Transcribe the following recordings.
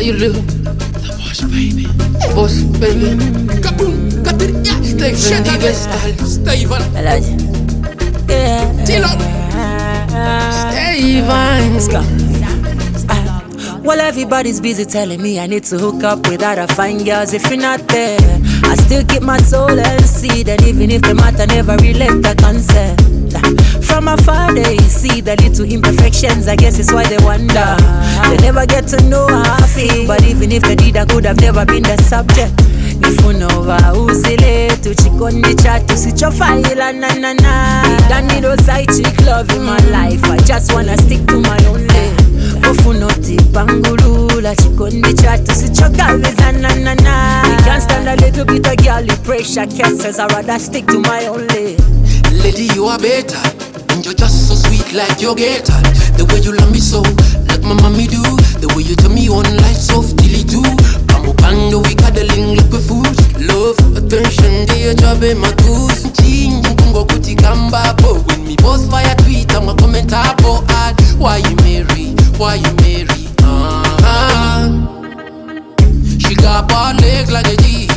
you look. The boss baby. Boss baby. Kaboom. Katir. Yeah. Stay from the best. Stay van. Yeah. Chill out. Stay van. Let's go. Well, everybody's busy telling me I need to hook up with other fine girls. If you're not there, I still keep my soul and see that even if the matter never relate the concept. From afar they see the little imperfections, I guess it's why they wonder. They never get to know how I feel, but even if they did, I could have never been the subject. Nifunova uzile tuchikondi chatu sichofaila na na na. Don't need no side chick love in my life, I just wanna stick to my own lane. Ofunoti pangulula chikondi chatu sichogawiza na na na. I can't stand a little bit of girly pressure kisses, I'd rather stick to my own lane. Lady, you are better, and you're just so sweet like your gator. The way you love me so, like my mommy do. The way you tell me on life softly do. Pando we cuddling like we fools. Love, attention, dear job in my tools. Ching, kungo kuti kamba po. When me post via tweet, I'm a commenter po ad. Why you marry? Why you marry? She got bad legs like a G.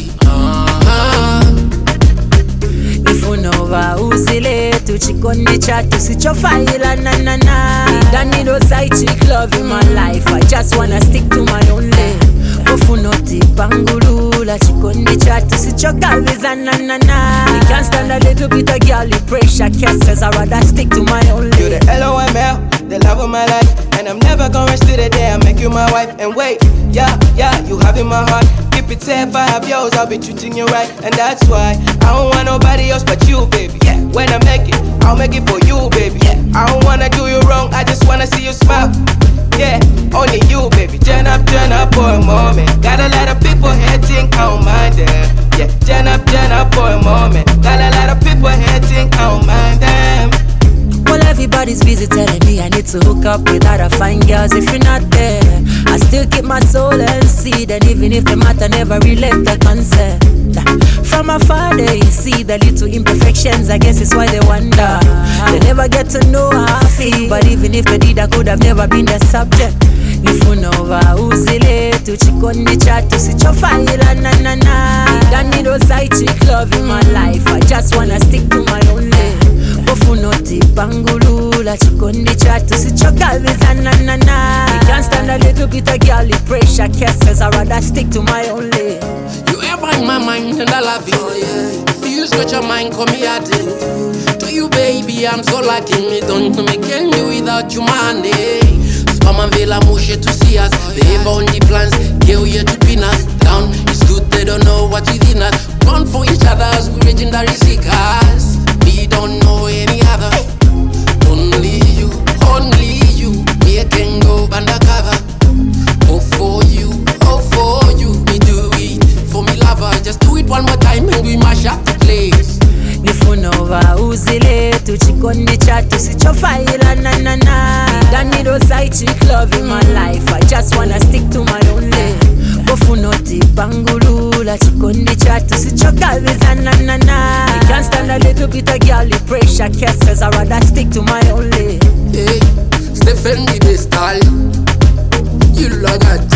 Nifunova uzile tuchikondi chatu sichofaila na na na. Don't need no side chick love in my life, I just wanna stick to my own lane. Ofunoti pangulula chikondi chatu sichogawiza na na na. I can't stand a little bit of girly pressure kisses, I'd rather stick to my own lane. You're the LOML, the love of my life, and I'm never gonna rush to the day I make you my wife. And wait, yeah, you have in my heart. Keep it safe, I have yours, I'll be treating you right. And that's why I don't want nobody else but you, baby. Yeah, when I make it, I'll make it for you, baby. Yeah, I don't wanna do you wrong, I just wanna see you smile. Yeah, only you, baby. Turn up for a moment. Got a lot of people hating, I don't mind them. Yeah, turn up for a moment. Got a lot of people hating, I don't mind them. Well, everybody's busy telling me I need to hook up with other fine girls. If you're not there, I still keep my soul and see that even if the matter never relate the concept. From afar they see the little imperfections, I guess it's why they wonder. They never get to know how I feel, but even if they did, I could have never been the subject. Nifunova uzile tuchikondi chatu sichofaila na na na. Don't need no side chick love in my life, I just wanna stick to my own lane. Ofunoti pangulula chikondi chatu sichogawiza na na na. I can't stand a little bit of girly pressure kisses, I'd rather stick to my own lane. You ever in my mind and I love you. Oh, yeah. If you got your mind, come here to you, baby. I'm so lucky. Me don't know me can do without you, man. Spam and Vela Moshe to see us. They have on the plans, girl, here to pin us down. It's good they don't know what's within us. Born for each other as we legendary seekers. We don't know any other. Only you. Me can go undercover. Oh for you. Me do it for me lover. Just do it one more time and we mash up the place. Nifunova uzile tuchikondi chatu sichofaila na na na. Don't need no side chick love in my life, I just wanna stick to my own lane. Ofunoti pangulula chikondi chatu sichogawiza na na na. I can't stand a little bit of girly pressure kisses, I'd rather stick to my own lane. Hey, Stephen the best style. You love that.